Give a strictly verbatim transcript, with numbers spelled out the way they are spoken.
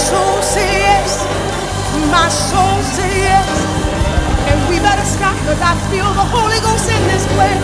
soul say yes. My soul say yes. And we better stop because I feel the Holy Ghost in this place.